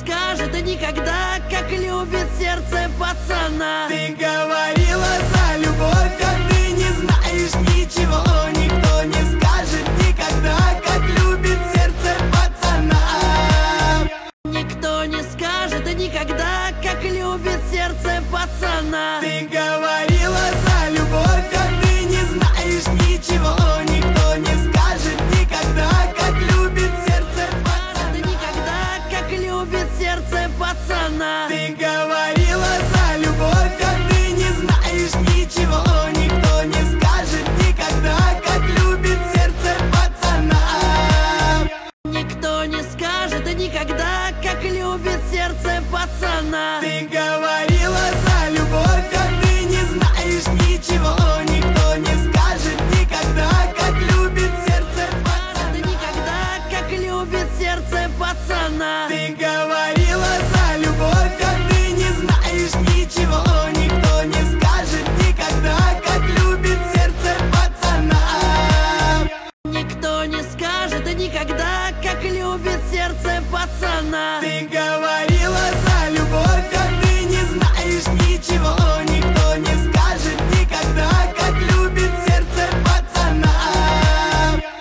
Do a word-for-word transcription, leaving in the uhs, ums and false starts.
скажет никогда, как любит сердце пацана. Ты говорила за любовь, а ты не знаешь ничего. Никто не скажет никогда, как любит сердце пацана. Никто не скажет никогда, как любит сердце пацана. Ты говорила за любовь, а ты не знаешь ничего. Никто не скажет никогда, как любит сердце пацана. Никогда, как любит сердце пацана. Ты говорила за любовь, а ты не знаешь ничего. Никто не скажет никогда, как любит сердце пацана. Никто не скажет никогда, как любит сердце пацана. Ты говорила за любовь, а ты не знаешь ничего. Никто не скажет никогда, как любит сердце пацана. Никогда, как любит сердце пацана. Ты говорила за любовь, а ты не знаешь ничего. Никто не скажет никогда, как любит сердце пацана. Никто не скажет никогда, как любит сердце пацана. Ты говорила за любовь, а ты не знаешь ничего.